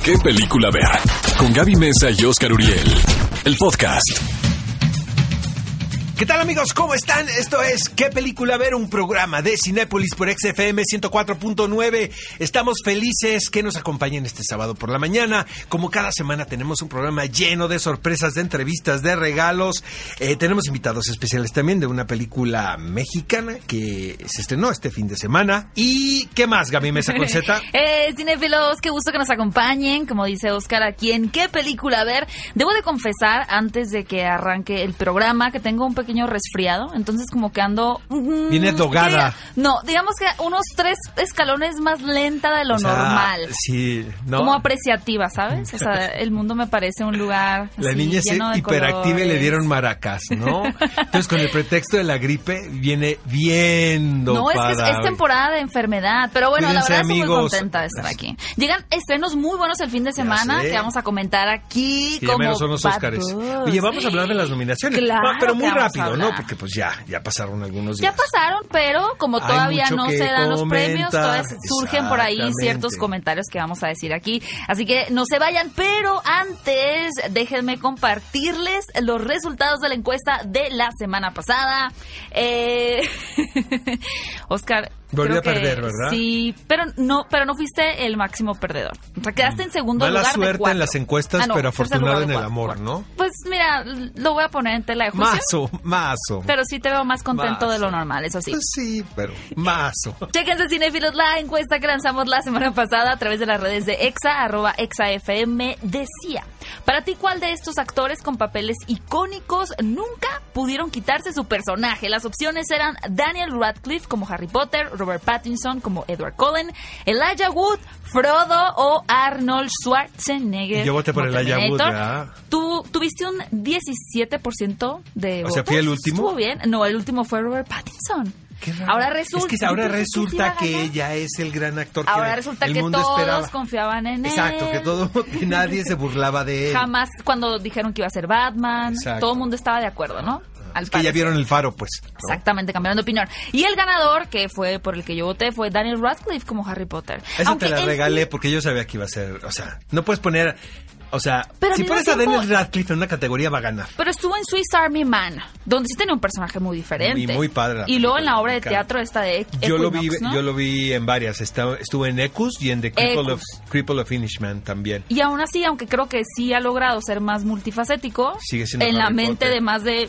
¿Qué película ver? Con Gaby Mesa y Oscar Uriel. El podcast. ¿Qué tal, amigos? ¿Cómo están? Esto es ¿Qué película ver? Un programa de Cinépolis por XFM 104.9. Estamos felices que nos acompañen este sábado por la mañana. Como cada semana tenemos un programa lleno de sorpresas, de entrevistas, de regalos. Tenemos invitados especiales también de una película mexicana que se estrenó este fin de semana. ¿Y qué más, Gaby Mesa con Z? Cinéfilos, qué gusto que nos acompañen. Como dice Oscar, aquí en ¿Qué película ver? Debo de confesar, antes de que arranque el programa, que tengo un pequeño resfriado, entonces como que ando... Viene drogada. No, digamos que unos 3 escalones más lenta de lo normal. Sí, ¿no? Como apreciativa, ¿sabes? O sea, el mundo me parece un lugar La así, niña es hiperactiva y le dieron maracas, ¿no? Entonces, con el pretexto de la gripe, viene bien dopada. No, es temporada de enfermedad, pero bueno, Cuídense, la verdad amigos. Estoy muy contenta de estar aquí. Llegan estrenos muy buenos el fin de semana que vamos a comentar aquí, que como ya menos son los Óscares. Oye, vamos a hablar de las nominaciones. Claro, pero muy que vamos rápido, a ¿no? hablar. Porque pues ya pasaron algunos días. Ya pasaron, pero como Hay todavía mucho no que se dan los comentar. premios, todavía surgen por ahí Exactamente. ciertos comentarios que vamos a decir aquí. Así que no se vayan, pero antes déjenme compartirles los resultados de la encuesta de la semana pasada. Oscar, volví creo a perder, que ¿verdad? Sí, pero no fuiste el máximo perdedor. O sea, quedaste en segundo Mala lugar de suerte 4. en las encuestas, pero tercer afortunado lugar en de el 4. amor, ¿no? Pues mira, lo voy a poner en tela de juicio. Mazo. Pero sí te veo más contento de lo normal, eso sí. Pues sí, pero mazo. Chéquense, cinéfilos, la encuesta que lanzamos la semana pasada a través de las redes de Exa, @ExaFM, decía: para ti, ¿cuál de estos actores con papeles icónicos nunca pudieron quitarse su personaje? Las opciones eran Daniel Radcliffe como Harry Potter, Robert Pattinson como Edward Cullen, Elijah Wood, Frodo o Arnold Schwarzenegger. Yo voté por como Elijah Wood, Terminator. ¿verdad? Tú tuviste un 17% de votos. O sea, ¿fui el último? ¿Estuvo bien? No, el último fue Robert Pattinson. Qué raro. Ahora resulta, es que ahora yo pensé resulta iba a que ganar. ella es el gran actor Ahora que resulta el que mundo todos esperaba. confiaban en él. Exacto, que nadie se burlaba de él. Jamás, cuando dijeron que iba a ser Batman, Exacto. todo el mundo estaba de acuerdo, ¿no? Al Es que ya parecer. vieron el faro, pues, ¿no? Exactamente, cambiaron de opinión. Y el ganador, que fue por el que yo voté, fue Daniel Radcliffe como Harry Potter. Esa Aunque te la él regalé sí- porque yo sabía que iba a ser, o sea, no puedes poner, o sea, Pero al si mismo pones a tiempo- Daniel Radcliffe en una categoría va a ganar. Pero estuvo en Swiss Army Man, donde sí tenía un personaje muy diferente. Muy padre la Y luego en la película, obra me de encanta. teatro esta de Yo Equinox, ¿no? lo vi en varias. Estuve en Ecus y en The Cripple of Finishman también. Y aún así, aunque creo que sí ha logrado ser más multifacético, Sigue siendo en la Harry mente Potter. de más de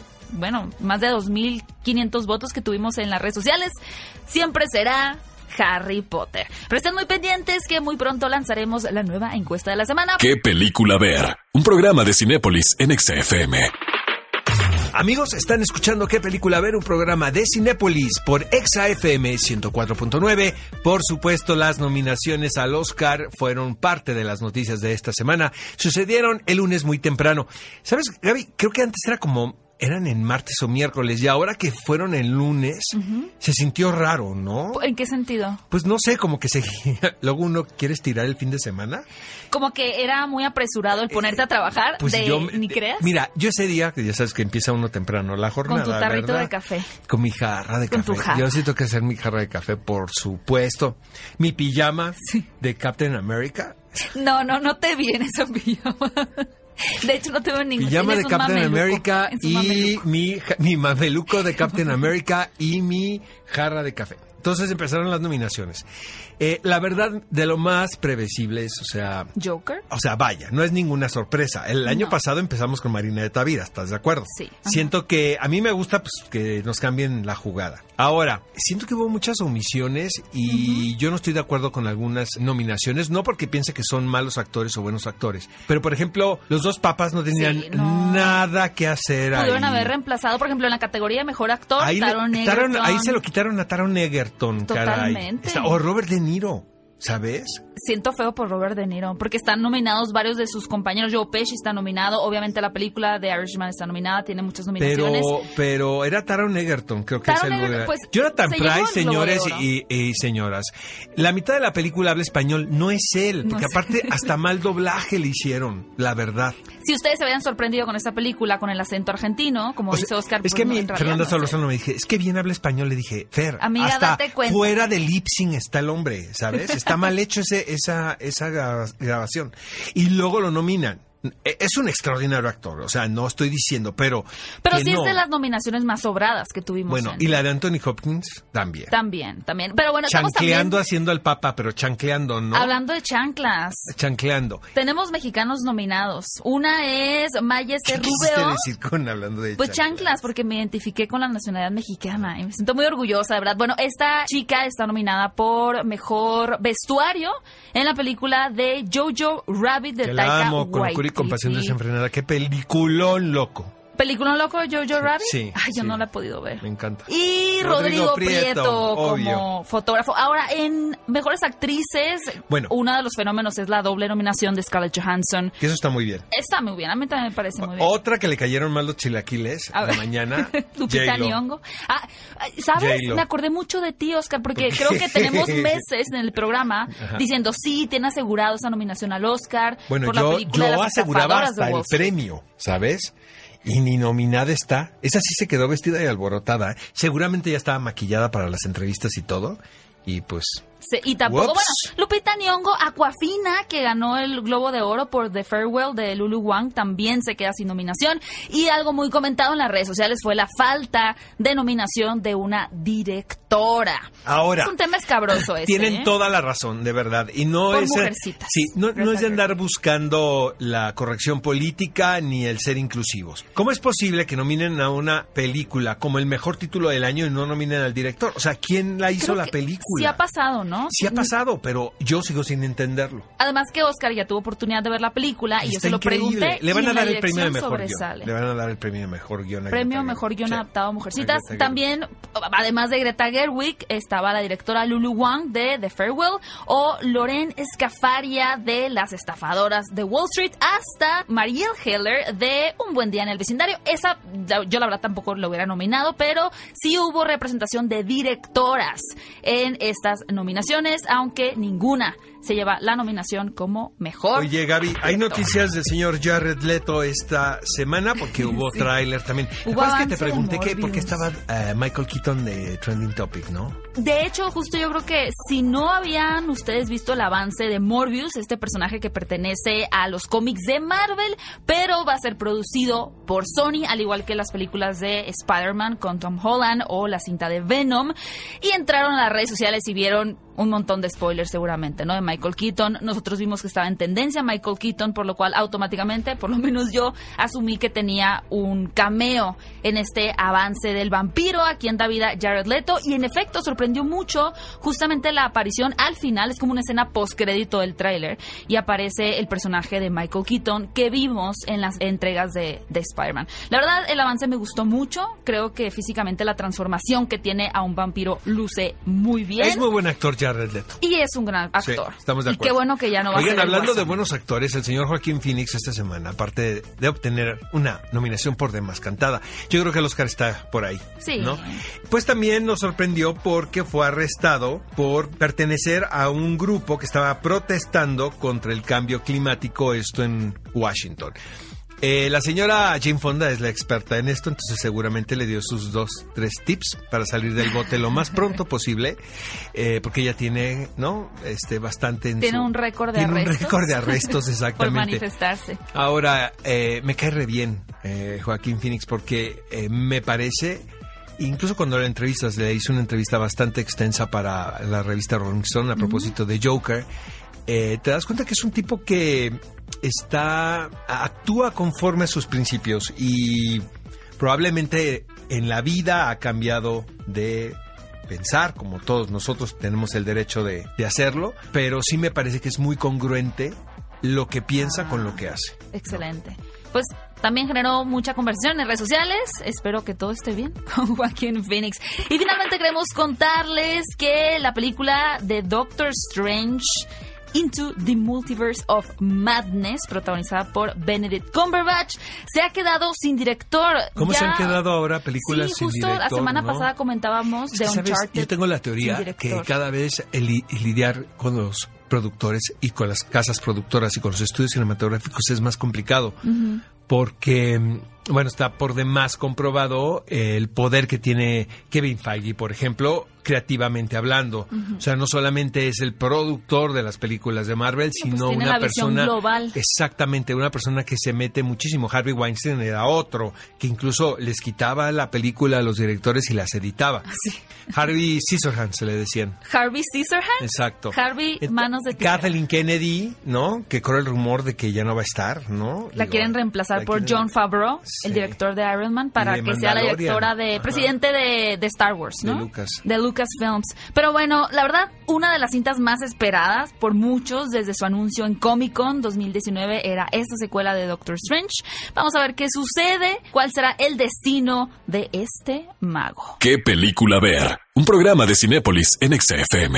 2,500 votos que tuvimos en las redes sociales, siempre será Harry Potter. Pero estén muy pendientes que muy pronto lanzaremos la nueva encuesta de la semana. ¿Qué película ver? Un programa de Cinépolis en XFM. Amigos, están escuchando ¿Qué película ver? Un programa de Cinépolis por XFM 104.9. Por supuesto, las nominaciones al Oscar fueron parte de las noticias de esta semana. Sucedieron el lunes muy temprano. ¿Sabes, Gaby? Creo que antes eran en martes o miércoles, y ahora que fueron el lunes, se sintió raro, ¿no? ¿En qué sentido? Pues no sé, como que luego uno quiere estirar el fin de semana. Como que era muy apresurado el ponerte a trabajar, Pues ni creas. Mira, yo ese día, que ya sabes que empieza uno temprano la jornada, Con tu tarrito ¿verdad? de café. Con mi jarra de Con café. tu jarra. Yo sí tengo que hacer mi jarra de café, por supuesto. Mi pijama de Captain America. No te vi en esa pijama. De hecho, no te veo en ningún Pijama de tienes un Captain mameluco, America es un y mameluco. mi mameluco de Captain America y mi jarra de café. Entonces empezaron las nominaciones. La verdad, de lo más previsible es, ¿Joker? O sea, vaya, no es ninguna sorpresa. El año pasado empezamos con Marina de Tavira, ¿estás de acuerdo? Sí. Ajá. Siento que a mí me gusta pues, que nos cambien la jugada. Ahora, siento que hubo muchas omisiones y yo no estoy de acuerdo con algunas nominaciones, no porque piense que son malos actores o buenos actores, pero por ejemplo, los dos papas no tenían Sí, no. nada que hacer ahí. Pudieron haber reemplazado, por ejemplo, en la categoría de mejor actor, Ahí, Taron Egerton. ahí se lo quitaron a Taron Egerton, caray. Totalmente. O Robert De Niro, ¿sabes? Siento feo por Robert De Niro, porque están nominados varios de sus compañeros. Joe Pesci está nominado, obviamente la película de Irishman está nominada, tiene muchas nominaciones. Pero era Taron Egerton, creo que Taron es el Egerton, lugar. pues, Jonathan se llevó Pryce, el Globo de señores Oro. y señoras. La mitad de la película habla español, no es él, porque No es aparte hasta mal doblaje le hicieron, la verdad. Si ustedes se habían sorprendido con esta película, con el acento argentino, como dice Oscar... Es que a mí, Fernanda Solórzano me dije, es que bien habla español. Le dije, Fer, amiga, hasta date cuenta. fuera de lip sync está el hombre, ¿sabes? Está mal hecho esa grabación. Y luego lo nominan. Es un extraordinario actor, o sea, no estoy diciendo, pero sí no. Es de las nominaciones más sobradas que tuvimos. Bueno, y la de Anthony Hopkins también. También. Pero bueno, chancleando estamos también... haciendo al Papa, pero chancleando, ¿no? Hablando de chanclas. Chancleando. Tenemos mexicanos nominados. Una es Mayes ¿Qué Rubio. quisiste decir con hablando de Pues chanclas, porque me identifiqué con la nacionalidad mexicana y me siento muy orgullosa, de verdad. Bueno, esta chica está nominada por Mejor Vestuario en la película de Jojo Rabbit de Taika Waititi. Con locura y compasión desenfrenada. Qué peliculón loco. ¿Película loco Jojo Rabbit? Sí. Ay, yo no la he podido ver. Me encanta. Y Rodrigo Prieto como fotógrafo. Ahora, en Mejores Actrices, uno de los fenómenos es la doble nominación de Scarlett Johansson. Que eso está muy bien. Está muy bien, a mí también me parece muy bien. Otra que le cayeron mal los chilaquiles a la mañana. Lupita Nyong'o. ¿Sabes? Me acordé mucho de ti, Oscar, porque creo que tenemos meses en el programa diciendo, sí, tiene asegurado esa nominación al Oscar por la película de las aseguraba estafadoras hasta de Wall el Street. premio, ¿sabes? Y ni nominada está. Esa sí se quedó vestida y alborotada. Seguramente ya estaba maquillada para las entrevistas y todo. Y pues... Sí, y tampoco, bueno, Lupita Nyong'o, Aquafina, que ganó el Globo de Oro por The Farewell de Lulu Wang, también se queda sin nominación. Y algo muy comentado en las redes sociales fue la falta de nominación de una directora. Ahora, es un tema escabroso ese. Tienen toda la razón, de verdad. Y no por es... Mujercitas. Sí, no es de andar buscando la corrección política ni el ser inclusivos. ¿Cómo es posible que nominen a una película como el mejor título del año y no nominen al director? O sea, ¿quién la hizo la película? Sí ha pasado, ¿no? Sí ha pasado, pero yo sigo sin entenderlo. Además que Oscar ya tuvo oportunidad de ver la película y yo se lo pregunté. Le van a dar el premio de mejor guión. Le van a dar el premio de mejor guión. Premio mejor guión adaptado a Mujercitas. También, además de Greta Gerwig, estaba la directora Lulu Wang de The Farewell o Loren Escafaria de Las Estafadoras de Wall Street, hasta Marielle Heller de Un Buen Día en el Vecindario. Esa, yo la verdad tampoco lo hubiera nominado, pero sí hubo representación de directoras en estas nominaciones, aunque ninguna se lleva la nominación como mejor. Oye, Gaby, hay noticias del señor Jared Leto esta semana porque hubo tráiler también. ¿Recuerdas que te pregunté por qué estaba Michael Keaton de Trending Topic, no? De hecho, justo yo creo que si no habían ustedes visto el avance de Morbius, este personaje que pertenece a los cómics de Marvel, pero va a ser producido por Sony, al igual que las películas de Spider-Man con Tom Holland o la cinta de Venom, y entraron a las redes sociales y vieron un montón de spoilers seguramente, ¿no? De Michael Keaton. Nosotros vimos que estaba en tendencia Michael Keaton, por lo cual automáticamente, por lo menos yo, asumí que tenía un cameo en este avance del vampiro a quien da vida Jared Leto, y en efecto sorprendió mucho justamente la aparición al final, es como una escena postcrédito del tráiler, y aparece el personaje de Michael Keaton que vimos en las entregas de Spider-Man. La verdad, el avance me gustó mucho, creo que físicamente la transformación que tiene a un vampiro luce muy bien. Es muy buen actor Jared Leto. Y es un gran actor. Sí, estamos de acuerdo. Y qué bueno que ya no va a ser. Oigan, hablando de buenos actores, el señor Joaquín Phoenix esta semana, aparte de obtener una nominación por Demás Cantada, yo creo que el Oscar está por ahí. Sí. ¿No? Pues también nos sorprendió porque fue arrestado por pertenecer a un grupo que estaba protestando contra el cambio climático, esto en Washington. La señora Jane Fonda es la experta en esto, entonces seguramente le dio sus 2-3 tips para salir del bote lo más pronto posible, porque ella tiene, ¿no? Bastante tiene un récord de arrestos. Tiene un récord de arrestos, exactamente. Por manifestarse. Ahora, me cae re bien Joaquín Phoenix, porque me parece... Incluso cuando le entrevistas, le hice una entrevista bastante extensa para la revista Rolling Stone a propósito de Joker, te das cuenta que es un tipo que actúa conforme a sus principios y probablemente en la vida ha cambiado de pensar, como todos nosotros tenemos el derecho de hacerlo, pero sí me parece que es muy congruente lo que piensa con lo que hace. Excelente. ¿No? Pues también generó mucha conversación en redes sociales. Espero que todo esté bien con Joaquín Phoenix. Y finalmente queremos contarles que la película de Doctor Strange Into the Multiverse of Madness, protagonizada por Benedict Cumberbatch, se ha quedado sin director. ¿Cómo se han quedado ahora películas sin director? Sí, justo la semana pasada comentábamos de Uncharted. Yo tengo la teoría que cada vez el lidiar con los productores y con las casas productoras y con los estudios cinematográficos es más complicado. Porque, bueno, está por demás comprobado el poder que tiene Kevin Feige, por ejemplo, creativamente hablando. O sea, no solamente es el productor de las películas de Marvel, sino tiene una la visión persona global. Exactamente, una persona que se mete muchísimo. Harvey Weinstein era otro, que incluso les quitaba la película a los directores y las editaba. Sí. Harvey Scissorhands se le decían. Harvey Scissorhands. Exacto. Harvey Manos de Tijera. Kathleen Kennedy, ¿no? Que corre el rumor de que ya no va a estar, ¿no? La quieren reemplazar por Jon Favreau, Sí. el director de Iron Man, para Y de que sea la Mandalorian. directora de presidente de Star Wars, ¿no? De Lucas. De Lucasfilms. Pero bueno, la verdad, una de las cintas más esperadas por muchos desde su anuncio en Comic-Con 2019 era esta secuela de Doctor Strange. Vamos a ver qué sucede, cuál será el destino de este mago. ¿Qué película ver? Un programa de Cinépolis en XFM.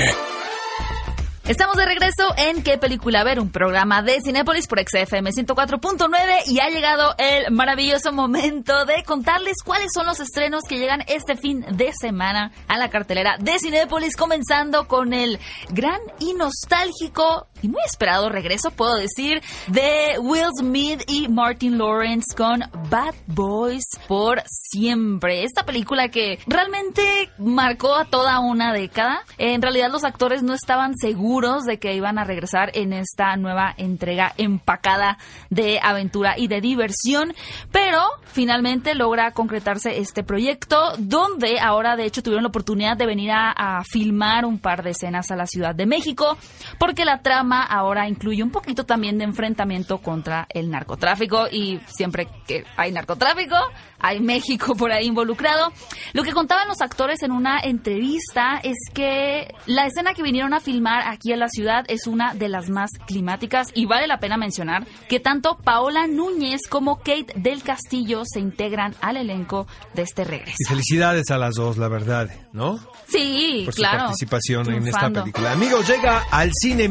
Estamos de regreso en ¿Qué película ver? Un programa de Cinépolis por XFM 104.9 y ha llegado el maravilloso momento de contarles cuáles son los estrenos que llegan este fin de semana a la cartelera de Cinépolis, comenzando con el gran y nostálgico y muy esperado regreso, puedo decir, de Will Smith y Martin Lawrence con Bad Boys por siempre. Esta película que realmente marcó a toda una década. En realidad los actores no estaban seguros de que iban a regresar en esta nueva entrega empacada de aventura y de diversión, pero finalmente logra concretarse este proyecto, donde ahora de hecho tuvieron la oportunidad de venir a filmar un par de escenas a la Ciudad de México, porque la trama ahora incluye un poquito también de enfrentamiento contra el narcotráfico, y siempre que hay narcotráfico hay México por ahí involucrado. Lo que contaban los actores en una entrevista es que la escena que vinieron a filmar aquí en la ciudad es una de las más climáticas, y vale la pena mencionar que tanto Paola Núñez como Kate del Castillo se integran al elenco de este regreso. Y felicidades a las dos, la verdad, ¿no? Sí, por claro. su participación en esta Triunfando. película. Amigos, llega al cine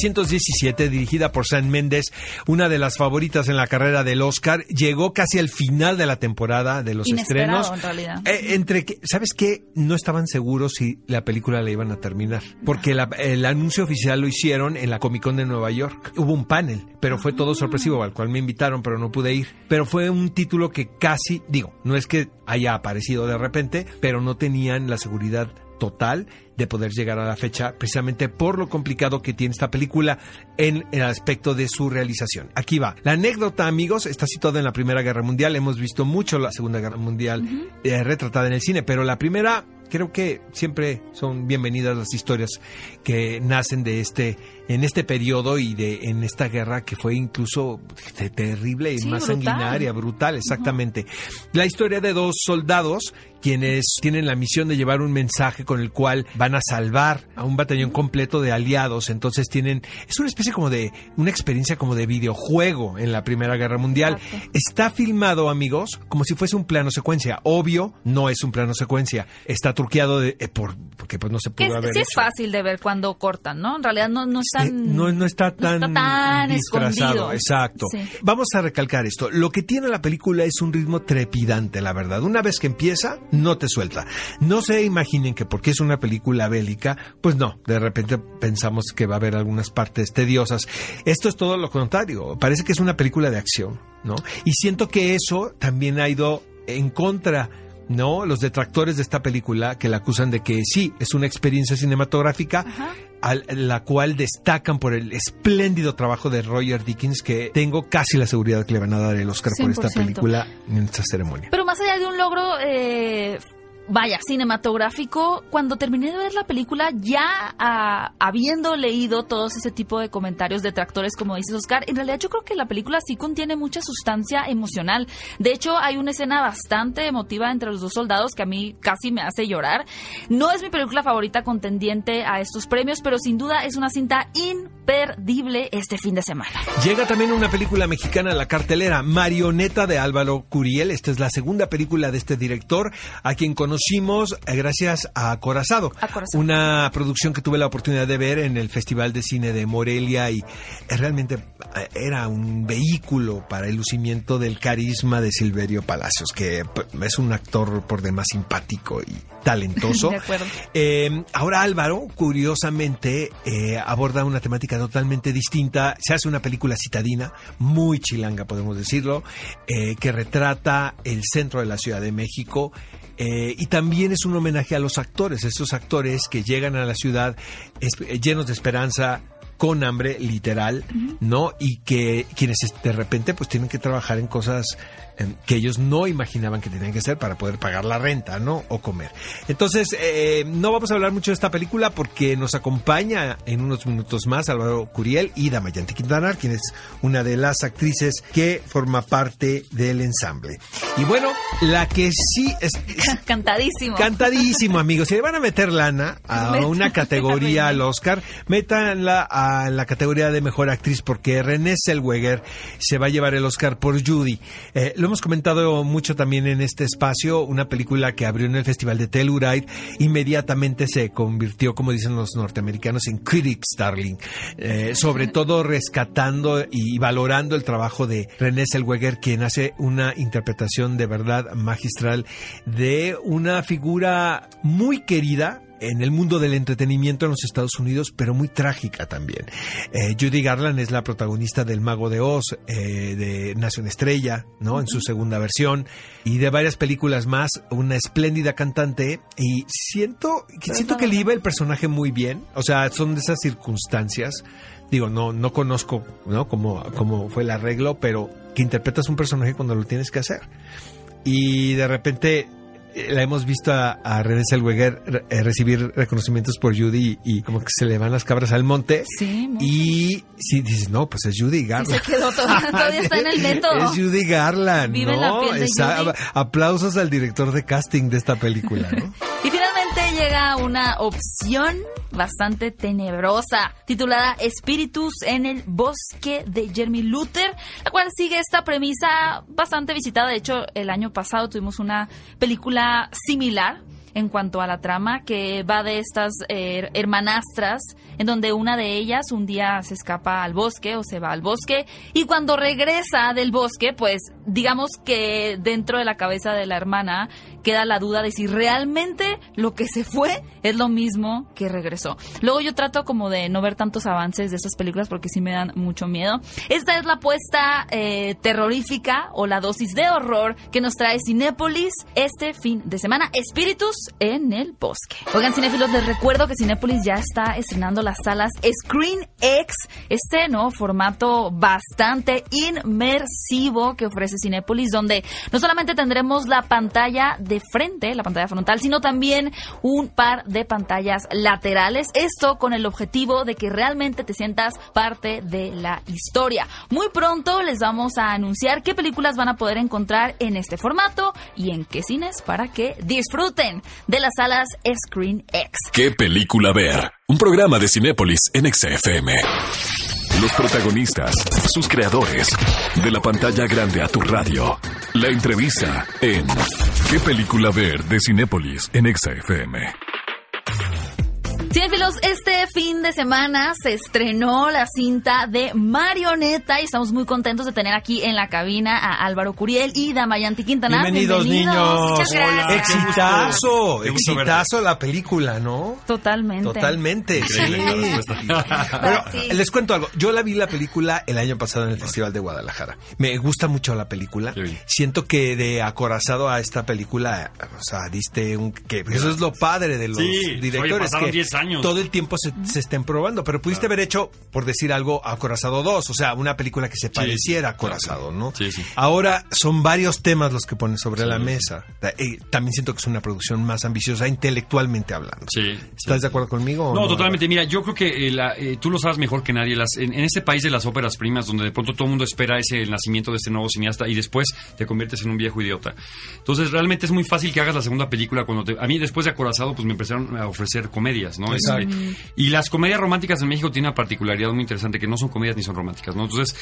1917, dirigida por Sam Mendes, una de las favoritas en la carrera del Oscar. Llegó casi al final de la temporada de los Inesperado, estrenos. en realidad. ¿Sabes qué? No estaban seguros si la película la iban a terminar, porque el anuncio oficial lo hicieron en la Comic-Con de Nueva York. Hubo un panel, pero fue todo sorpresivo, al cual me invitaron, pero no pude ir. Pero fue un título que casi, no es que haya aparecido de repente, pero no tenían la seguridad total de poder llegar a la fecha, precisamente por lo complicado que tiene esta película en el aspecto de su realización. Aquí va. La anécdota, amigos, está situada en la Primera Guerra Mundial. Hemos visto mucho la Segunda Guerra Mundial retratada en el cine, pero la primera, creo que siempre son bienvenidas las historias que nacen en este periodo y en esta guerra que fue incluso terrible y más brutal. sanguinaria, brutal, exactamente. La historia de dos soldados quienes tienen la misión de llevar un mensaje con el cual van a salvar a un batallón completo de aliados. Entonces es una especie como de una experiencia como de videojuego en la Primera Guerra Mundial. Exacto. Está filmado, amigos, como si fuese un plano secuencia. Obvio, no es un plano secuencia. Está truqueado porque pues no se pudo haber Sí, es hecho. fácil de ver cuando cortan, ¿no? En realidad no está tan disfrazado. escondido. Exacto. Sí. Vamos a recalcar esto. Lo que tiene la película es un ritmo trepidante, la verdad. Una vez que empieza, no te suelta. No se imaginen que porque es una película bélica, pues no, de repente pensamos que va a haber algunas partes tediosas. Esto es todo lo contrario. Parece que es una película de acción, ¿no? Y siento que eso también ha ido en contra, ¿no? Los detractores de esta película, que la acusan de que sí, es una experiencia cinematográfica, la cual destacan por el espléndido trabajo de Roger Deakins, que tengo casi la seguridad que le van a dar el Oscar por esta 100%. película en esta ceremonia. Pero más allá de un logro, cinematográfico, cuando terminé de ver la película, ya habiendo leído todos ese tipo de comentarios detractores, como dices, Oscar, en realidad yo creo que la película sí contiene mucha sustancia emocional. De hecho, hay una escena bastante emotiva entre los dos soldados que a mí casi me hace llorar. No es mi película favorita contendiente a estos premios, pero sin duda es una cinta imperdible este fin de semana. Llega también una película mexicana a la cartelera, Marioneta, de Álvaro Curiel. Esta es la segunda película de este director, a quien conocemos conocimos gracias a Acorazado, una producción que tuve la oportunidad de ver en el Festival de Cine de Morelia y realmente era un vehículo para el lucimiento del carisma de Silverio Palacios, que es un actor por demás simpático y talentoso. De acuerdo. Ahora Álvaro, curiosamente, aborda una temática totalmente distinta. Se hace una película citadina, muy chilanga, podemos decirlo, que retrata el centro de la Ciudad de México. Y también es un homenaje a los actores, esos actores que llegan a la ciudad llenos de esperanza, con hambre, literal, ¿no? Y que quienes de repente pues tienen que trabajar en cosas que ellos no imaginaban que tenían que hacer para poder pagar la renta, ¿no? O comer. Entonces, no vamos a hablar mucho de esta película porque nos acompaña en unos minutos más Álvaro Curiel y Damayanti Quintana, quien es una de las actrices que forma parte del ensamble. Y bueno, la que sí es... Cantadísimo. Cantadísimo, amigos. Si le van a meter lana a una categoría al Oscar, métanla a la categoría de Mejor Actriz porque Renée Zellweger se va a llevar el Oscar por Judy. Lo hemos comentado mucho también en este espacio, una película que abrió en el Festival de Telluride, inmediatamente se convirtió, como dicen los norteamericanos, en Critics' Darling, sobre todo rescatando y valorando el trabajo de Renée Zellweger, quien hace una interpretación de verdad magistral de una figura muy querida en el mundo del entretenimiento en los Estados Unidos, pero muy trágica también. Judy Garland es la protagonista del Mago de Oz, de Nación Estrella, ¿no? En su segunda versión, y de varias películas más, una espléndida cantante, y siento que le iba el personaje muy bien. O sea, son de esas circunstancias, digo, no conozco, ¿no? cómo fue el arreglo, pero que interpretas un personaje cuando lo tienes que hacer. Y de repente la hemos visto a Renée Zellweger recibir reconocimientos por Judy y como que se le van las cabras al monte. Sí, y sí, dices, no, pues es Judy Garland. Y se quedó todavía está en el neto. Es Judy Garland, Vive ¿no? la piel de Judy. Aplausos al director de casting de esta película, ¿no? Y finalmente llega una opción bastante tenebrosa, titulada Espíritus en el Bosque, de Jeremy Luther, la cual sigue esta premisa bastante visitada. De hecho, el año pasado tuvimos una película similar en cuanto a la trama, que va de estas hermanastras, en donde una de ellas un día se escapa al bosque o se va al bosque, y cuando regresa del bosque, pues digamos que dentro de la cabeza de la hermana queda la duda de si realmente lo que se fue es lo mismo que regresó. Luego yo trato como de no ver tantos avances de estas películas porque sí me dan mucho miedo. Esta es la apuesta terrorífica o la dosis de horror que nos trae Cinépolis este fin de semana. Espíritus en el Bosque. Oigan, cinéfilos, les recuerdo que Cinépolis ya está estrenando las salas ScreenX, este nuevo formato bastante inmersivo que ofrece Cinépolis, donde no solamente tendremos la pantalla de frente, la pantalla frontal, sino también un par de pantallas laterales, esto con el objetivo de que realmente te sientas parte de la historia. Muy pronto les vamos a anunciar qué películas van a poder encontrar en este formato y en qué cines para que disfruten de las salas ScreenX. ¿Qué película ver? Un programa de Cinépolis en XFM. Los protagonistas, sus creadores, de la pantalla grande a tu radio. La entrevista en ¿Qué película ver? De Cinépolis en XFM. Cinéfilos, este fin de semana se estrenó la cinta de Marioneta y estamos muy contentos de tener aquí en la cabina a Álvaro Curiel y Damayanti Quintana. Bienvenidos, niños. Muchas gracias. Exitazo la película, ¿no? Totalmente. Sí. Pero les cuento algo. Yo la vi la película el año pasado en el Festival de Guadalajara. Me gusta mucho la película. Siento que de acorazado a esta película, o sea, diste eso es lo padre de los directores. Pasaron 10 años. Todo el tiempo se estén probando, pero pudiste haber hecho, por decir algo, Acorazado 2, o sea, una película que se pareciera a Acorazado, ¿no? Sí. Ahora son varios temas los que pones sobre la mesa. También siento que es una producción más ambiciosa intelectualmente hablando. ¿Estás de acuerdo conmigo? No, totalmente. Mira, yo creo que tú lo sabes mejor que nadie. En este país de las óperas primas, donde de pronto todo el mundo espera el nacimiento de este nuevo cineasta y después te conviertes en un viejo idiota. Entonces, realmente es muy fácil que hagas la segunda película. A mí, después de Acorazado, pues me empezaron a ofrecer comedias, ¿no? interesante. Y las comedias románticas en México tienen una particularidad muy interesante, que no son comedias ni son románticas, ¿no? Entonces,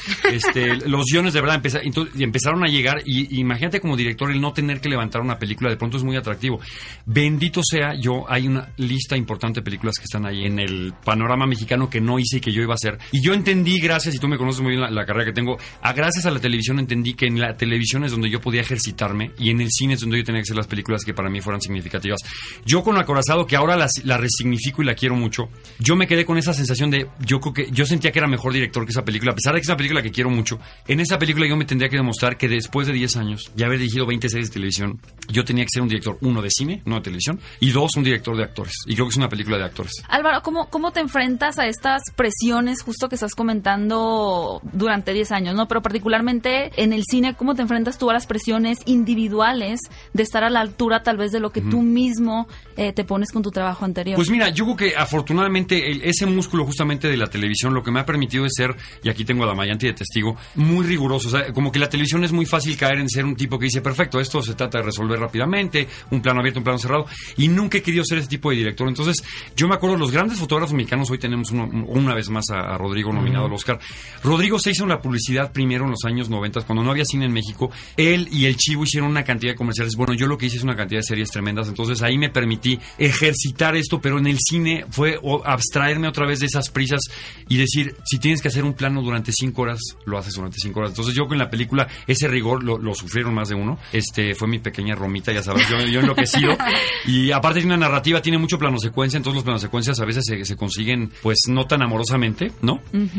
los guiones de verdad empezaron a llegar, y imagínate como director el no tener que levantar una película, de pronto es muy atractivo. Bendito sea yo, hay una lista importante de películas que están ahí en el panorama mexicano que no hice y que yo iba a hacer. Y yo entendí, gracias, y tú me conoces muy bien la carrera que tengo, gracias a la televisión entendí que en la televisión es donde yo podía ejercitarme y en el cine es donde yo tenía que hacer las películas que para mí fueran significativas. Yo con Acorazado, que ahora la resignifico y la quiero mucho, yo me quedé con esa sensación de, yo sentía que era mejor director que esa película, a pesar de que es una película que quiero mucho. En esa película yo me tendría que demostrar que después de 10 años y haber dirigido 20 series de televisión, yo tenía que ser un director, 1, de cine, no de televisión, y 2, un director de actores. Y creo que es una película de actores. Álvaro, ¿cómo te enfrentas a estas presiones justo que estás comentando durante 10 años, ¿no? Pero particularmente en el cine, ¿cómo te enfrentas tú a las presiones individuales de estar a la altura tal vez de lo que tú mismo te pones con tu trabajo anterior? Pues mira, yo creo que afortunadamente ese músculo justamente de la televisión lo que me ha permitido es ser, y aquí tengo a Damayanti de testigo, muy riguroso. O sea, como que la televisión es muy fácil caer en ser un tipo que dice, perfecto, esto se trata de resolver rápidamente, un plano abierto, un plano cerrado, y nunca he querido ser ese tipo de director. Entonces, yo me acuerdo, los grandes fotógrafos mexicanos, hoy tenemos una vez más a Rodrigo nominado al Oscar. Rodrigo se hizo la publicidad primero en los años 90, cuando no había cine en México. Él y el Chivo hicieron una cantidad de comerciales. Bueno, yo lo que hice es una cantidad de series tremendas. Entonces ahí me permití ejercitar esto, pero en el cine fue abstraerme otra vez de esas prisas y decir, si tienes que hacer un plano durante 5 horas, lo haces durante 5 horas. Entonces yo con la película, ese rigor lo sufrieron más de uno. Fue mi pequeña Romita, ya sabes, yo enloquecido. Y aparte tiene una narrativa, tiene mucho plano secuencia, entonces los planos secuencias a veces se consiguen, pues no tan amorosamente, ¿no?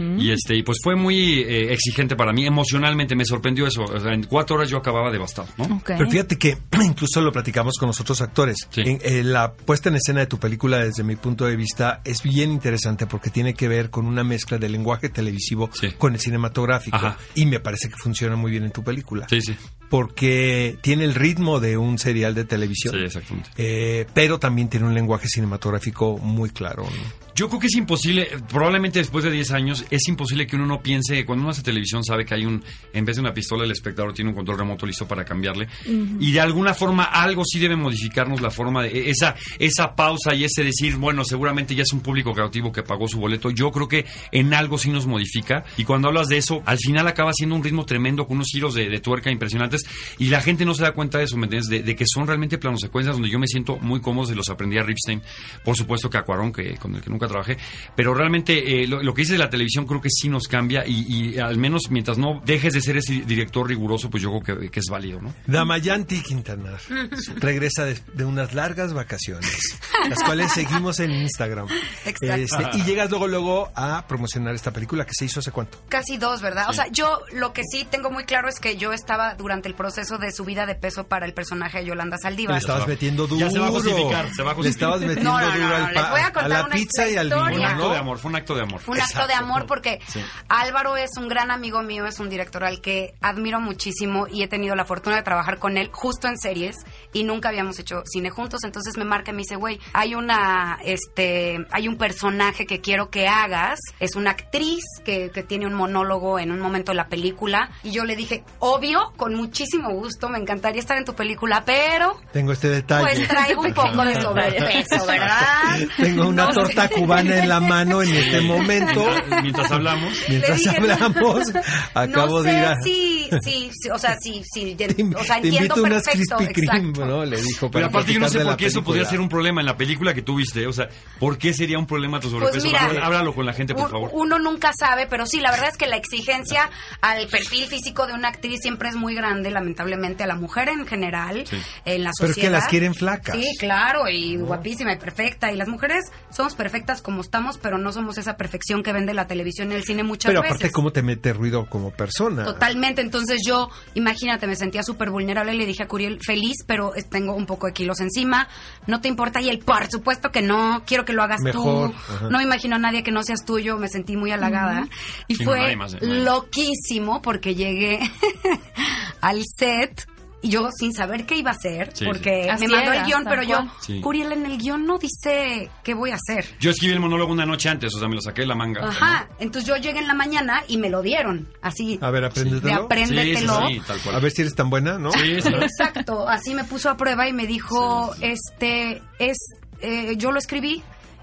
Y pues fue muy exigente para mí, emocionalmente me sorprendió eso. O sea, en 4 horas yo acababa devastado, ¿no? Okay. Pero fíjate que incluso lo platicamos con los otros actores. Sí. La puesta en escena de tu película, desde mi punto de vista, es bien interesante porque tiene que ver con una mezcla del lenguaje televisivo con el cinematográfico. Ajá. Y me parece que funciona muy bien en tu película. Sí, sí. Porque tiene el ritmo de un serial de televisión. Sí, exactamente. Pero también tiene un lenguaje cinematográfico muy claro, ¿no? Yo creo que es imposible, probablemente después de 10 años, es imposible que uno no piense, cuando uno hace televisión sabe que hay en vez de una pistola, el espectador tiene un control remoto listo para cambiarle. Y de alguna forma algo sí debe modificarnos la forma de esa pausa y ese decir, bueno, seguramente ya es un público cautivo que pagó su boleto. Yo creo que en algo sí nos modifica. Y cuando hablas de eso, al final acaba siendo un ritmo tremendo con unos giros de tuerca impresionantes. Y la gente no se da cuenta de eso, ¿me entiendes? De que son realmente planos secuencias donde yo me siento muy cómodo, y los aprendí a Ripstein, por supuesto que a Cuarón, con el que nunca trabajé, pero realmente lo que dice de la televisión creo que sí nos cambia y al menos mientras no dejes de ser ese director riguroso, pues yo creo que es válido, ¿no? Damayanti Quintanar regresa de unas largas vacaciones, las cuales seguimos en Instagram. Exacto. Y llegas luego a promocionar esta película que se hizo ¿hace cuánto? Casi 2, ¿verdad? Sí. O sea, yo lo que sí tengo muy claro es que yo estaba durante el proceso de subida de peso para el personaje de Yolanda Saldívar. Le estabas metiendo duro. Ya se va a justificar, Le estabas metiendo duro a la pizza y al vino. Fue un acto de amor, fue un acto de amor. Fue un acto de amor porque Álvaro es un gran amigo mío, es un director al que admiro muchísimo y he tenido la fortuna de trabajar con él justo en series y nunca habíamos hecho cine juntos. Entonces me marca y me dice, güey, hay un personaje que quiero que hagas, es una actriz que tiene un monólogo en un momento de la película, y yo le dije, obvio, con muchísimo gusto, me encantaría estar en tu película, pero tengo este detalle, pues traigo un poco de sobrepeso, ¿verdad? Tengo una torta cubana en la mano en este momento. Mientras hablamos. Acabo de ir a... Sí, o sea, te entiendo invito unas perfecto. Krispy Kreme, ¿no? Le dijo. Pero aparte yo no sé por qué eso podría ser un problema en la película que tú viste. O sea, ¿por qué sería un problema tu sobrepeso? Pues mira, háblalo con la gente, por favor. Uno nunca sabe, pero sí, la verdad es que la exigencia al perfil físico de una actriz siempre es muy grande, lamentablemente, a la mujer en general, en la sociedad. Pero es que las quieren flacas. Sí, claro, y guapísima y perfecta. Y las mujeres somos perfectas como estamos, pero no somos esa perfección que vende la televisión y el cine muchas veces. Pero aparte, ¿cómo te mete ruido como persona? Totalmente. Entonces yo, imagínate, me sentía súper vulnerable y le dije a Curiel, feliz, pero tengo un poco de kilos encima, ¿no te importa? Y él, por supuesto que no, quiero que lo hagas mejor, tú. Ajá. No me imagino a nadie que no seas tuyo, me sentí muy halagada. Y sí, fue loquísimo porque llegué al set y yo sin saber qué iba a hacer, porque me mandó el guión, pero yo, Curiel, en el guión no dice qué voy a hacer. Yo escribí el monólogo una noche antes, o sea, me lo saqué de la manga. Ajá, entonces yo llegué en la mañana y me lo dieron, así. A ver, apréndetelo. Apréndetelo. Sí, tal cual. A ver si eres tan buena, ¿no? Sí. Exacto, así me puso a prueba y me dijo, yo lo escribí,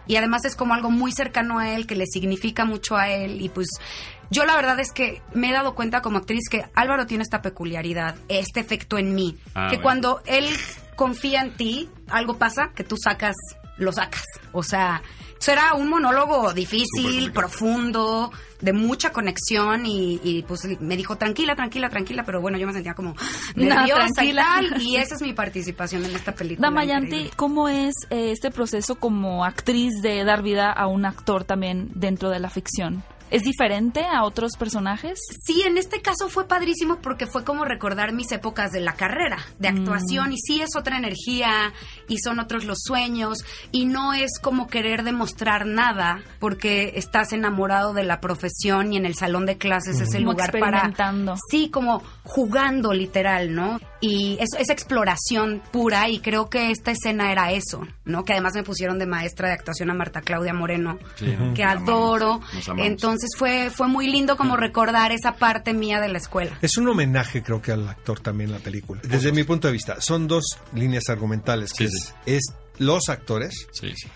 y además es como algo muy cercano a él, que le significa mucho a él, y pues yo la verdad es que me he dado cuenta como actriz que Álvaro tiene esta peculiaridad, este efecto en mí, que cuando él confía en ti, algo pasa que tú lo sacas. O sea, será un monólogo difícil, profundo, de mucha conexión y pues me dijo, tranquila, pero bueno, yo me sentía como nerviosa y tal, y esa es mi participación en esta película. Damayanti, ¿cómo es este proceso como actriz de dar vida a un actor también dentro de la ficción? ¿Es diferente a otros personajes? Sí, en este caso fue padrísimo porque fue como recordar mis épocas de la carrera, de actuación, y sí es otra energía, y son otros los sueños, y no es como querer demostrar nada, porque estás enamorado de la profesión y en el salón de clases es el como lugar experimentando. Sí, como jugando literal, ¿no? Y esa exploración pura, y creo que esta escena era eso, ¿no? Que además me pusieron de maestra de actuación a Marta Claudia Moreno, que adoro. Nos amamos. Entonces fue muy lindo como recordar esa parte mía de la escuela. Es un homenaje, creo que al actor también la película. Desde mi punto de vista, son dos líneas argumentales, que es los actores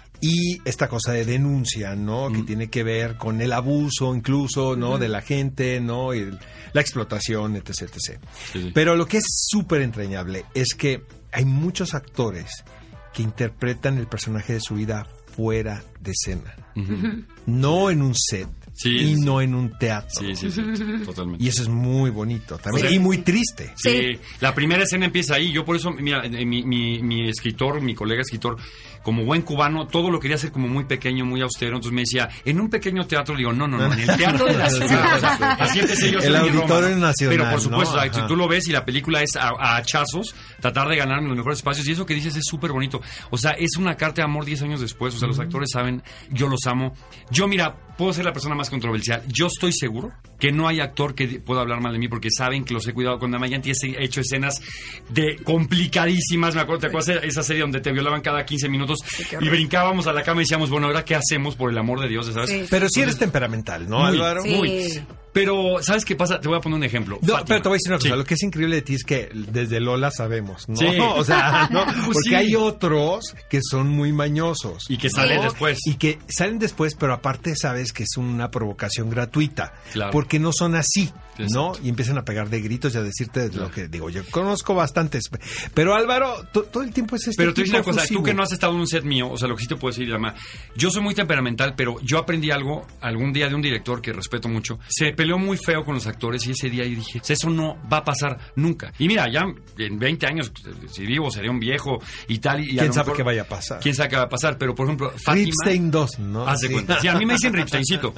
y esta cosa de denuncia, ¿no? Que tiene que ver con el abuso incluso, ¿no? De la gente, ¿no? Y la explotación, etc. Pero lo que es súper entrañable es que hay muchos actores que interpretan el personaje de su vida fuera de escena. No en un set. No en un teatro. Sí, totalmente. Y eso es muy bonito también. Y muy triste. Sí, la primera escena empieza ahí. Yo por eso, mira, mi escritor, mi colega escritor, como buen cubano, todo lo quería hacer como muy pequeño, muy austero. Entonces me decía, en un pequeño teatro, digo, no, en el teatro de la ciudad. Así empecé yo. El Auditorio Nacional. Pero por supuesto, ¿no? si tú lo ves y la película es a hachazos, tratar de ganar en los mejores espacios. Y eso que dices es súper bonito. O sea, es una carta de amor 10 años después. O sea, los actores saben, yo los amo. Yo, mira, puedo ser la persona más controversial. Yo estoy seguro que no hay actor que pueda hablar mal de mí porque saben que los he cuidado. Con Damayanti he hecho escenas complicadísimas. Me acuerdo, ¿te acuerdas esa serie donde te violaban cada 15 minutos y brincábamos a la cama y decíamos, bueno, ¿ahora qué hacemos por el amor de Dios? ¿Sabes? Sí. Pero sí eres temperamental, ¿no, Álvaro? Sí. Muy. Pero, ¿sabes qué pasa? Te voy a poner un ejemplo. No, Fátima. pero te voy a decir una cosa. Lo que es increíble de ti es que desde Lola sabemos, ¿no? Sí. O sea, ¿no? Pues Porque sí. hay otros que son muy mañosos. Y que salen después. Y que salen después, pero aparte sabes que es una provocación gratuita. Claro. Porque no son así, ¿no? Exacto. Y empiezan a pegar de gritos y a decirte lo que digo. Yo conozco bastantes. Pero Álvaro, todo el tiempo es este Pero te tipo digo una cosa, efusivo. tú que no has estado en un set mío, o sea, lo que sí te puedo decir, Dama, yo soy muy temperamental, pero yo aprendí algo algún día de un director que respeto mucho. Se peleó muy feo con los actores y ese día yo dije, eso no va a pasar nunca. Y mira, ya en 20 años, si vivo, seré un viejo y tal. Y ¿Quién sabe qué vaya a pasar? ¿Quién sabe qué va a pasar? Pero, por ejemplo, Fátima... Ripstein 2, ¿no? Haz de cuenta. Sí, a mí me dicen Ripsteincito.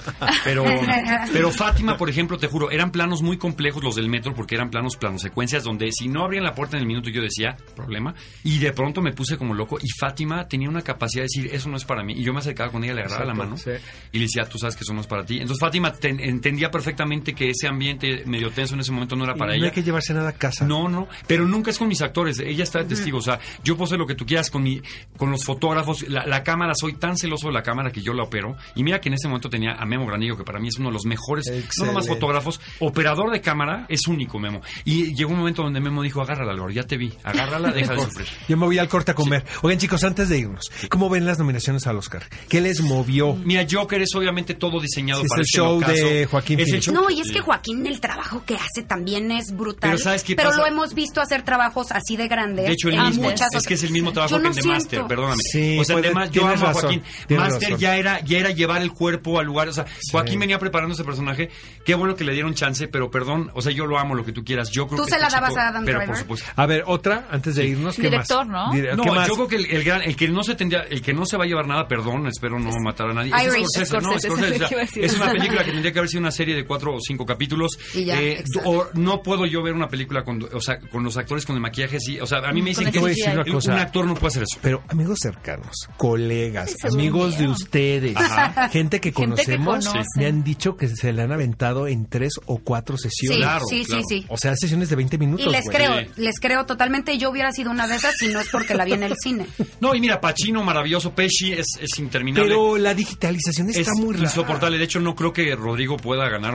Pero Fátima, por ejemplo, te juro, eran planos muy complejos los del metro porque eran planos secuencias donde si no abrían la puerta en el minuto yo decía, problema. Y de pronto me puse como loco y Fátima tenía una capacidad de decir, eso no es para mí. Y yo me acercaba con ella, le agarraba la mano y le decía, tú sabes que eso no es para ti. Entonces Fátima entendía perfectamente que ese ambiente medio tenso en ese momento no era para ella. No hay que llevarse nada a casa. No, pero nunca es con mis actores. Ella está de testigo. O sea, yo puedo hacer lo que tú quieras con los fotógrafos. La cámara, soy tan celoso de la cámara que yo la opero. Y mira que en ese momento tenía a Memo Granillo, que para mí es uno de los mejores, no nomás fotógrafos, operador de cámara, es único, Memo. Y llegó un momento donde Memo dijo, agárrala, Álvaro, ya te vi, agárrala, deja de sufrir. Yo me voy al corte a comer. Oigan, chicos, antes de irnos, ¿cómo ven las nominaciones al Oscar? ¿Qué les movió? Mira, Joker es obviamente todo diseñado para el show de Joaquín Phoenix. No, y es que Joaquín, el trabajo que hace también es brutal. Pero ¿sabes qué Pero pasa? lo hemos visto hacer trabajos así de grandes. De hecho, el mismo. Es que es el mismo trabajo que el de Master, perdóname. Sí, o sea, además, yo amo a Joaquín. Master razón. ya era llevar el cuerpo al lugar. O sea, Joaquín venía preparando ese personaje. Qué bueno que le dieron chance, pero perdón, o sea, yo lo amo, lo que tú quieras. Yo creo ¿Tú que se la este dabas chico, a Adam pero Driver? por supuesto. A ver, otra, antes de irnos, ¿qué Director, más? ¿no? No, ¿qué más? yo creo que el que no se va a llevar nada, perdón, espero no matar a nadie. Irish, Es Scorsese, ¿no? Scorsese, o sea, es una película que tendría que haber sido una serie de 4 o 5 capítulos. Y ya, o no puedo yo ver una película con los actores con el maquillaje así. O sea, a mí me dicen Con que el voy a decir una CGI. cosa. un actor no puede hacer eso. Pero amigos cercanos, colegas, Se amigos de durmieron. ustedes, gente que Gente que conocemos, conoce. me han dicho que se le han aventado en 3 o 4 sesiones. Sí, Claro, sí, claro. sí. O sea, sesiones de 20 minutos. Y les güey. creo totalmente. Yo hubiera sido una de esas si no es porque la vi en el cine. No, y mira, Pacino, maravilloso, Pesci es interminable. Pero la digitalización está es muy rara. insoportable. De hecho, no creo que Rodrigo pueda ganar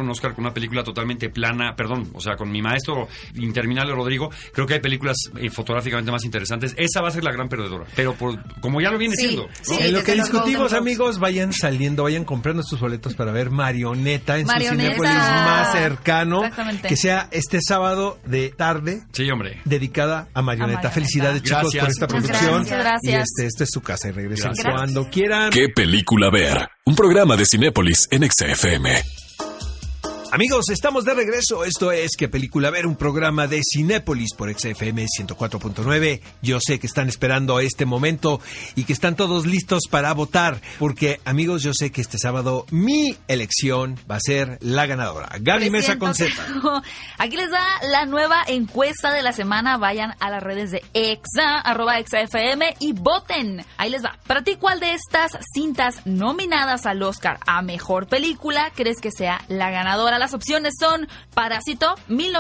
un Oscar con una película totalmente plana, o sea, con mi maestro interminable Rodrigo, creo que hay películas fotográficamente más interesantes. Esa va a ser la gran perdedora, pero como ya lo viene siendo, ¿no? Sí, En lo que desde los discutimos, Golden amigos, vayan comprando sus boletos para ver Marioneta en Marioneta. su Cinépolis más cercano, Exactamente. que sea este sábado de tarde. Sí, hombre. Dedicada a Marioneta. Marioneta. Felicidades, chicos, Gracias. por esta Muchas producción. gracias. Y esta es su casa y regresen Gracias. cuando quieran. ¿Qué película ver? Un programa de Cinépolis en XFM. Amigos, estamos de regreso. Esto es ¿Qué película ver? Un programa de Cinépolis por XFM 104.9. Yo sé que están esperando este momento y que están todos listos para votar. Porque, amigos, yo sé que este sábado mi elección va a ser la ganadora. Gaby Mesa con Z. Aquí les da la nueva encuesta de la semana. Vayan a las redes de Exa, @ExaFM y voten. Ahí les va. Para ti, ¿cuál de estas cintas nominadas al Oscar a Mejor Película crees que sea la ganadora? Las opciones son Parásito,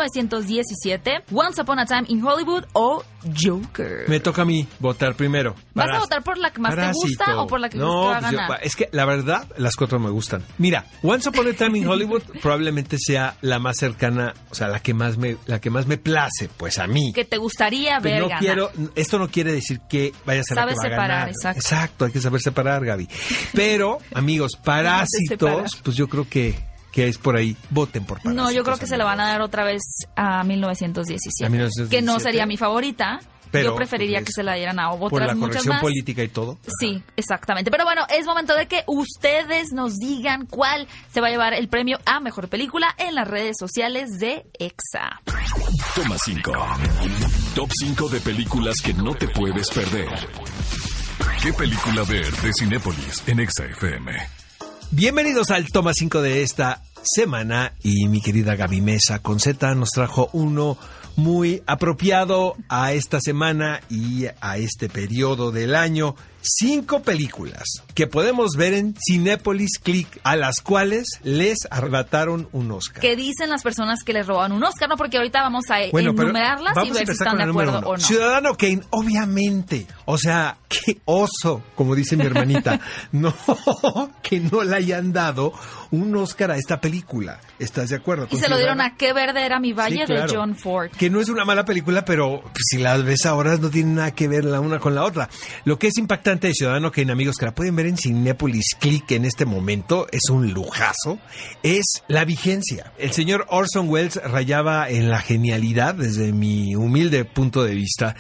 1917, Once Upon a Time in Hollywood o Joker. Me toca a mí votar primero. ¿Vas a votar por la que más te gusta o por la que crees que va a pues ganar? es que la verdad, las cuatro me gustan. Mira, Once Upon a Time in Hollywood probablemente sea la más cercana, o sea, la que más me place, pues a mí. Que te gustaría ver Pero ganar. esto no quiere decir que vaya a ser la que Sabes va a separar, ganar. exacto. Hay que saber separar, Gaby. Pero, amigos, Parásitos, pues yo creo que es por ahí. Voten por Parásitos. No, yo creo que se la van a dar otra vez a 1917. A 1917. Que no sería mi favorita. Pero, yo preferiría pues, que se la dieran a por otras la muchas corrección más. política y todo. Sí, exactamente. Pero bueno, es momento de que ustedes nos digan cuál se va a llevar el premio a Mejor Película en las redes sociales de Exa. Toma 5. Top 5 de películas que no te puedes perder. ¿Qué película ver? De Cinépolis en XFM. Bienvenidos al Toma 5 de esta semana y mi querida Gaby Mesa con Z nos trajo uno muy apropiado a esta semana y a este periodo del año. 5 películas que podemos ver en Cinépolis Click, a las cuales les arrebataron un Oscar. ¿Qué dicen las personas que les robaron un Oscar? No, porque ahorita vamos a Pero enumerarlas y vamos a ver si empezar están con de el número acuerdo 1. o no. Ciudadano Kane, obviamente. O sea, qué oso, como dice mi hermanita. No, que no le hayan dado un Oscar a esta película. ¿Estás de acuerdo? Y se lo dieron a Qué verde era mi valle, Sí, claro. de John Ford. Que no es una mala película, pero si las ves ahora no tiene nada que ver la una con la otra. Lo que es impactante de Ciudadano Kane, amigos, que la pueden ver en Cinépolis Click en este momento, es un lujazo, es la vigencia. El señor Orson Welles rayaba en la genialidad desde mi humilde punto de vista.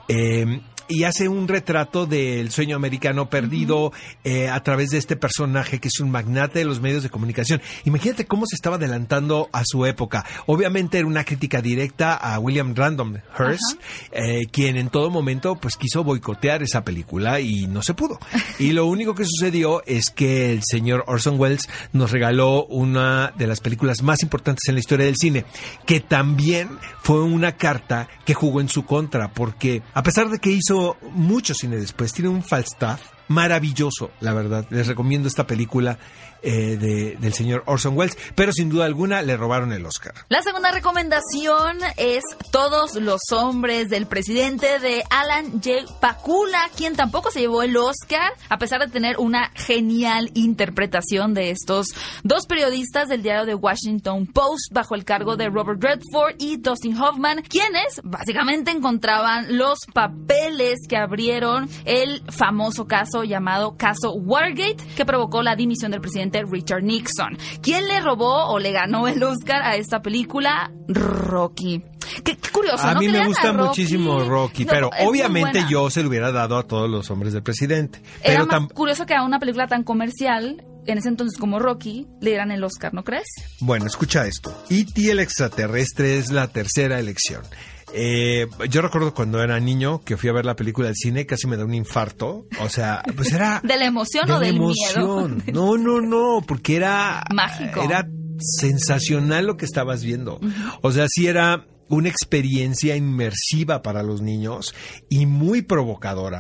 Y hace un retrato del sueño americano perdido a través de este personaje que es un magnate de los medios de comunicación. Imagínate cómo se estaba adelantando a su época. Obviamente era una crítica directa a William Randolph Hearst, quien en todo momento pues quiso boicotear esa película y no se pudo. Y lo único que sucedió es que el señor Orson Welles nos regaló una de las películas más importantes en la historia del cine, que también fue una carta que jugó en su contra, porque a pesar de que hizo mucho cine después, tiene un Falstaff maravilloso, la verdad. Les recomiendo esta película del señor Orson Welles, pero sin duda alguna le robaron el Oscar. La segunda recomendación es Todos los hombres del presidente, de Alan J. Pakula, quien tampoco se llevó el Oscar, a pesar de tener una genial interpretación de estos dos periodistas del diario The Washington Post, bajo el cargo de Robert Redford y Dustin Hoffman, quienes básicamente encontraban los papeles que abrieron el famoso caso llamado Caso Watergate, que provocó la dimisión del presidente Richard Nixon. ¿Quién le robó o le ganó el Oscar a esta película? Rocky. Qué curioso, A ¿no? mí Que me le dan gusta a Rocky. muchísimo Rocky, No, pero es muy obviamente buena. yo se lo hubiera dado a Todos los hombres del presidente. Era Pero más curioso que a una película tan comercial, en ese entonces como Rocky, le dieran el Oscar, ¿no crees? Bueno, escucha esto. E.T. el extraterrestre es la tercera elección. Yo recuerdo cuando era niño que fui a ver la película del cine, casi me da un infarto. O sea, pues era... ¿De la emoción de o la del emoción. miedo? No, porque era... Mágico. Era sensacional lo que estabas viendo. O sea, sí era una experiencia inmersiva para los niños y muy provocadora.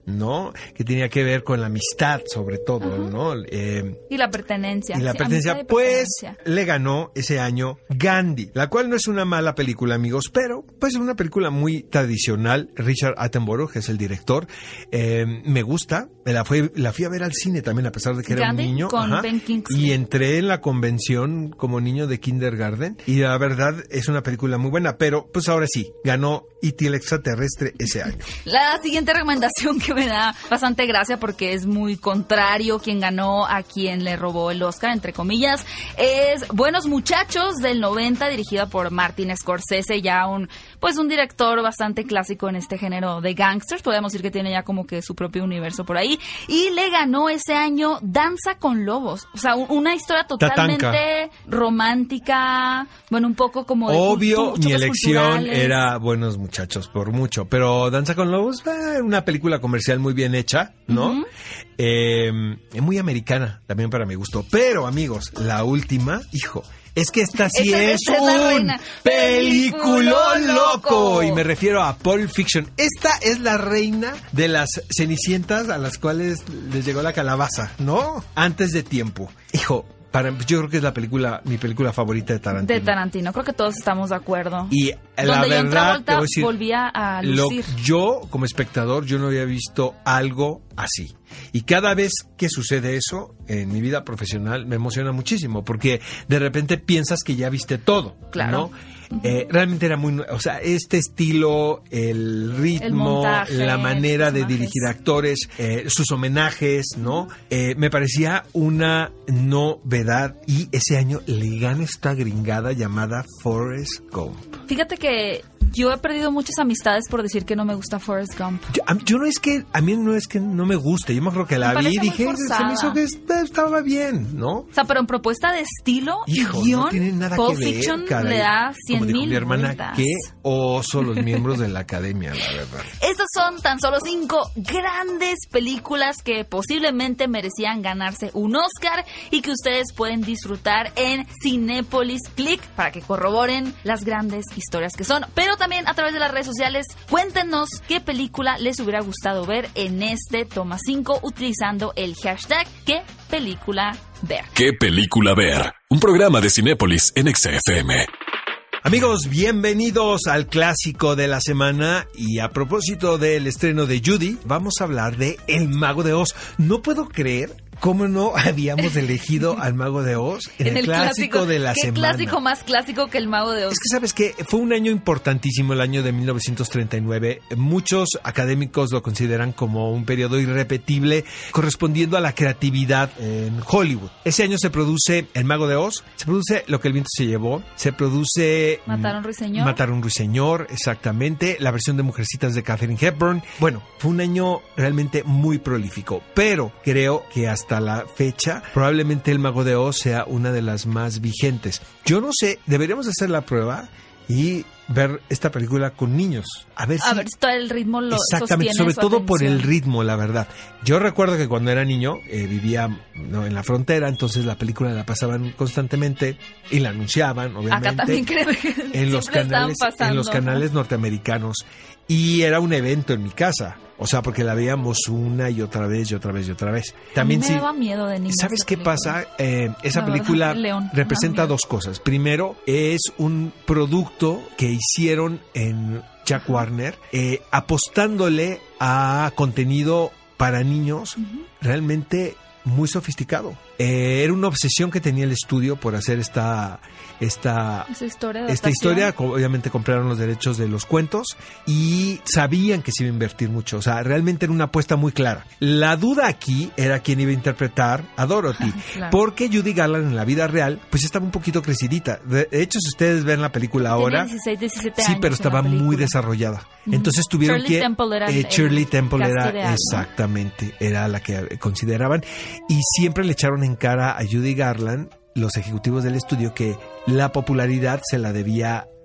¿no? Que tenía que ver con la amistad, sobre todo, ¿no? Y la pertenencia. Y la Sí, pertenencia, amistad y pues, pertenencia. le ganó ese año Gandhi, la cual no es una mala película, amigos, pero pues es una película muy tradicional. Richard Attenborough es el director. Me gusta. La fui a ver al cine también, a pesar de que era Gandhi, un niño. con Ben Kingsley. Y entré en la convención como niño de kindergarten. Y la verdad es una película muy buena, pero pues ahora sí, ganó E.T. el extraterrestre ese año. La siguiente recomendación que me da bastante gracia porque es muy contrario quien ganó a quien le robó el Oscar, entre comillas, es Buenos Muchachos del 90, dirigida por Martin Scorsese, ya un director bastante clásico en este género de gangsters. Podemos decir que tiene ya como que su propio universo por ahí. Y le ganó ese año Danza con Lobos. O sea, una historia totalmente romántica, bueno, un poco como de obvio, mi choques elección culturales. era Buenos Muchachos, por mucho. Pero Danza con Lobos, una película comercial muy bien hecha, ¿no? Muy americana, también para mi gusto. Pero, amigos, la última, hijo... Es que esta sí Esta es la un reina. peliculón loco. loco. Y me refiero a Pulp Fiction. Esta es la reina de las cenicientas a las cuales les llegó la calabaza, ¿no? Antes de tiempo. Hijo, yo creo que es mi película favorita de Tarantino. De Tarantino, creo que todos estamos de acuerdo. Y la Donde John verdad, Travolta te voy a decir, volvía a lucir. yo como espectador, yo no había visto algo así. Y cada vez que sucede eso en mi vida profesional me emociona muchísimo porque de repente piensas que ya viste todo, Claro. ¿no? Realmente era muy... O sea, este estilo, el ritmo, El montaje, la manera de personajes. dirigir actores, sus homenajes, ¿no? Me parecía una novedad y ese año le gana esta gringada llamada Forrest Gump. Fíjate que yo he perdido muchas amistades por decir que no me gusta Forrest Gump. Yo no es que, a mí no es que no me guste, yo me acuerdo que la Me vi y parece muy dije, se me hizo forzada. que estaba bien, ¿no? O sea, pero en propuesta de estilo Hijo, y guión, no tiene nada Pulp que ver, Fiction caray. le da Como dijo 100,000 mi hermana, vueltas. qué oso los miembros de la academia, la verdad. Estas son tan solo 5 grandes películas que posiblemente merecían ganarse un Oscar y que ustedes pueden disfrutar en Cinépolis Click para que corroboren las grandes historias que son. Pero también a través de las redes sociales, cuéntenos qué película les hubiera gustado ver en este Toma 5 utilizando el hashtag qué película ver. ¿Qué película ver? Un programa de Cinépolis en XFM. Amigos, bienvenidos al clásico de la semana y a propósito del estreno de Judy, vamos a hablar de El Mago de Oz. No puedo creer cómo no habíamos elegido al Mago de Oz en el clásico de la ¿Qué semana. clásico más clásico que El Mago de Oz? Es que sabes que fue un año importantísimo, el año de 1939. Muchos académicos lo consideran como un periodo irrepetible correspondiendo a la creatividad en Hollywood. Ese año se produce El Mago de Oz, se produce Lo que el viento se llevó, se produce Matar a un ruiseñor. Matar a un ruiseñor, exactamente, la versión de Mujercitas de Katharine Hepburn. Bueno, fue un año realmente muy prolífico, pero creo que hasta la fecha probablemente El Mago de Oz sea una de las más vigentes. Yo no sé, deberíamos hacer la prueba y ver esta película con niños. A ver si todo el ritmo lo exactamente, sostiene sobre su todo por atención. el ritmo, la verdad. Yo recuerdo que cuando era niño vivía en la frontera, entonces la película la pasaban constantemente y la anunciaban, obviamente. Acá también creo que en los siempre estaban canales, pasando. en los canales norteamericanos, y era un evento en mi casa. O sea, porque la veíamos una y otra vez y otra vez y otra vez. También a mí me daba miedo de niña. ¿Sabes esa qué película. pasa? Esa La película verdad, León, representa me da miedo. dos cosas. Primero, es un producto que hicieron en Jack Warner, apostándole a contenido para niños realmente muy sofisticado. Era una obsesión que tenía el estudio por hacer esta historia. Obviamente compraron los derechos de los cuentos y sabían que se iba a invertir mucho. O sea, realmente era una apuesta muy clara. La duda aquí era quién iba a interpretar a Dorothy. Claro. Porque Judy Garland en la vida real pues estaba un poquito crecidita. De hecho, si ustedes ven la película ahora, Tenía 16, 17 sí, años pero en estaba la muy película. desarrollada. Entonces tuvieron Shirley Temple era Shirley Temple cast era ideal, ¿no? exactamente, era la que consideraban, y siempre le echaron en cara a Judy Garland, los ejecutivos del estudio, que la popularidad se la debía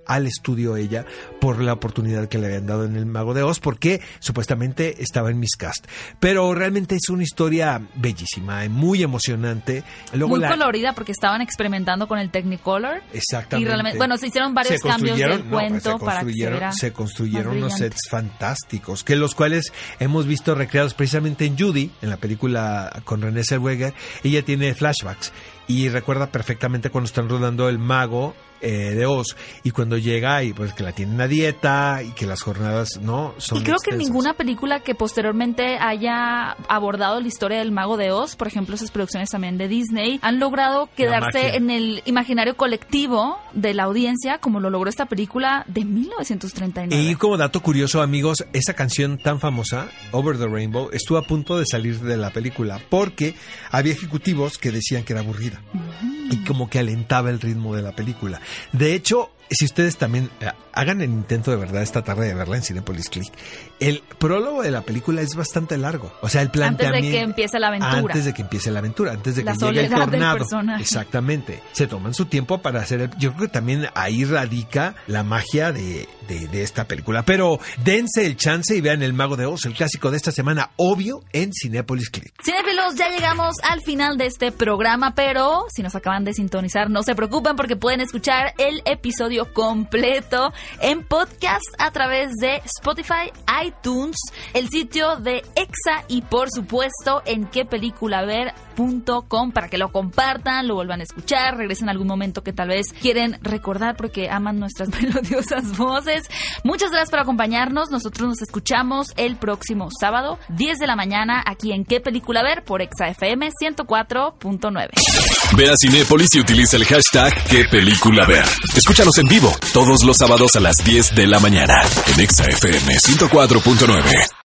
al estudio ella por la oportunidad que le habían dado en El Mago de Oz, porque supuestamente estaba en Miscast. Pero realmente es una historia bellísima, muy emocionante. Luego muy colorida, porque estaban experimentando con el Technicolor. Exactamente. Y realmente, bueno, se hicieron varios cambios del cuento para que se construyeron unos sets fantásticos, que los cuales hemos visto recreados precisamente en Judy, en la película con Renée Zellweger. Ella tiene flashbacks y recuerda perfectamente cuando están rodando El Mago de Oz, y cuando llega y pues que la tienen a dieta y que las jornadas no son y creo extensas. Que ninguna película que posteriormente haya abordado la historia del Mago de Oz, por ejemplo esas producciones también de Disney, han logrado quedarse en el imaginario colectivo de la audiencia como lo logró esta película de 1939. Y como dato curioso, amigos, esa canción tan famosa, Over the Rainbow, estuvo a punto de salir de la película porque había ejecutivos que decían que era aburrida y como que alentaba el ritmo de la película. De hecho, si ustedes también hagan el intento de verdad esta tarde de verla en Cinépolis Click, el prólogo de la película es bastante largo. O sea, el planteamiento... Antes de que empiece la aventura. Antes de que empiece la aventura, antes de que la llegue el tornado. Exactamente. Se toman su tiempo para hacer el... Yo creo que también ahí radica la magia de esta película. Pero dense el chance y vean El Mago de Oz, el clásico de esta semana, obvio, en Cinépolis Click. Cinéfilos, ya llegamos al final de este programa, pero si nos acaban de sintonizar, no se preocupen porque pueden escuchar el episodio completo en podcast a través de Spotify, iTunes, el sitio de EXA y por supuesto en quepeliculaver.com para que lo compartan, lo vuelvan a escuchar, regresen a algún momento que tal vez quieren recordar porque aman nuestras melodiosas voces. Muchas gracias por acompañarnos. Nosotros nos escuchamos el próximo sábado, 10 de la mañana, aquí en ¿Qué Película Ver? Por EXA FM 104.9. Ve a Cinépolis y utiliza el hashtag ¿Qué Película Ver? Escúchanos en vivo todos los sábados a las 10 de la mañana en EXA FM 104.9.